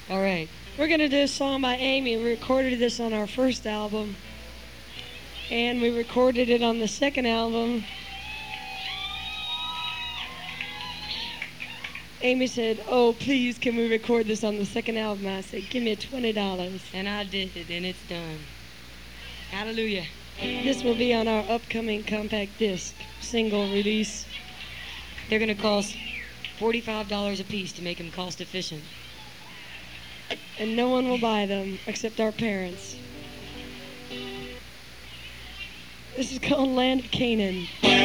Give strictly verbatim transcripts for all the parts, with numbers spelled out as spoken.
All right. We're going to do a song by Amy. We recorded this on our first album, and we recorded it on the second album. Amy said, oh, please, can we record this on the second album? I said, give me twenty dollars. And I did it, and it's done. Hallelujah. This will be on our upcoming compact disc single release. They're going to cost forty-five dollars a piece to make them cost efficient. And no one will buy them except our parents. This is called Land of Canaan.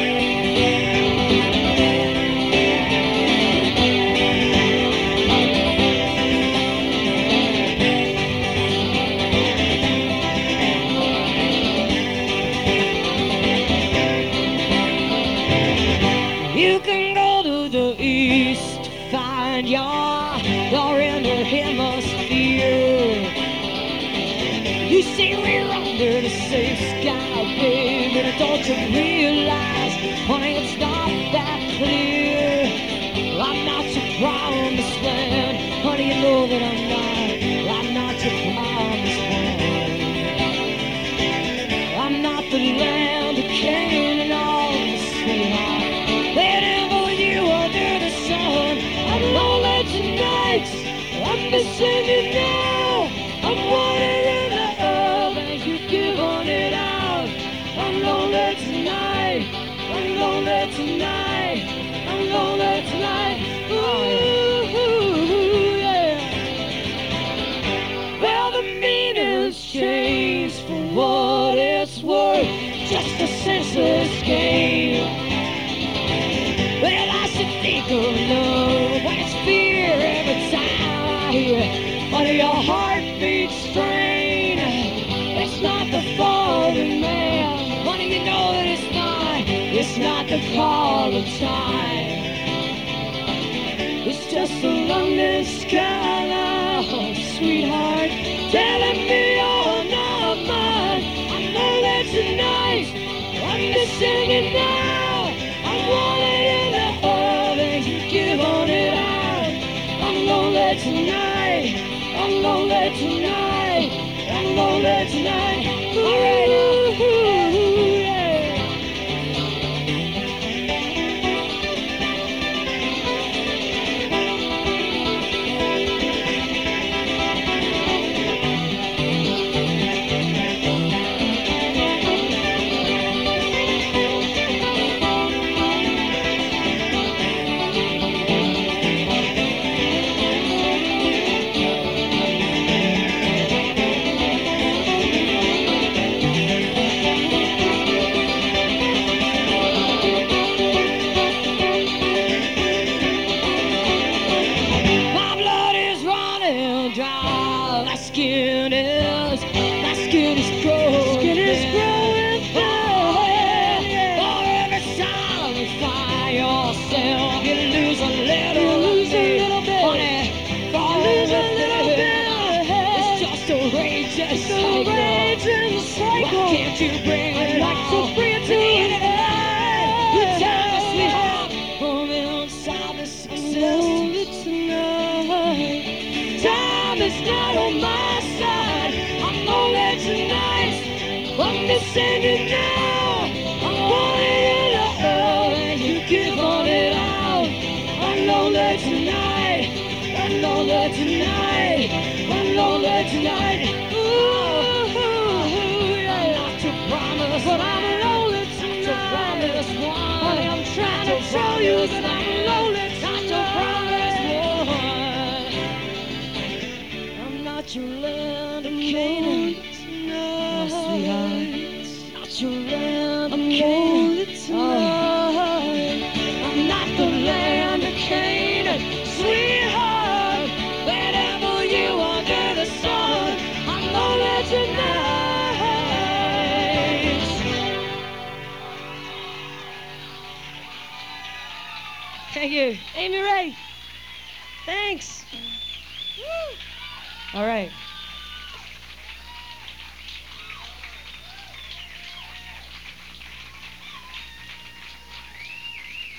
You can go to the east to find your, your inner hemisphere. You see we're under the same sky, baby, but don't you realize, honey, it's not that clear. I'm not your promised land, honey, you know that I'm not. I'm not your promised land. I'm not the land of Canaan, all the sweetheart. Wherever you under the sun, I'm lonely tonight. I'm missing you now. I'm wandering the earth and you give on it out. I'm lonely tonight. I'm lonely tonight. I'm lonely tonight. Ooh, yeah. Well, the meaning's changed for what it's worth. Just a senseless game. Well, I should think of love when it's fear every time I hear under your heartbeat strain. It's not the falling man, honey, you know that it's not. It's not the call of time. It's just a lonely sky, oh, sweetheart, telling me you're not mine. I'm lonely tonight. I'm missing you now. I'm wanting in the earth and you give on it out. I'm lonely tonight. I'm lonely tonight. I'm lonely tonight. All right. Ooh, ooh, yeah. Skin is, my skin is growing, skin is growing thin. For every time you find yourself, you lose a little, you lose a little bit, honey. For lose a little bit, it's just a raging cycle. Raging cycle. Why can't you bring it like to bring it to the end? Good time, sweetheart, from inside the success tonight. Time is not on my side. I'm lonely tonight. I'm missing you now. I'm wanting in the earth and you give on it out. I'm lonely tonight. I'm lonely tonight. I'm lonely tonight. Ooh, yeah. Not to promise, but I'm lonely tonight. Not to promise one. Honey, I'm trying to show you that I'm lonely tonight. Not to promise one. Not your land of Canaan, my sweetheart. Not your land of Canaan, oh. I'm not the land of Canaan, sweetheart. Wherever you under the sun, I'm lonely tonight. Thank you. Amy Ray. Thanks. All right.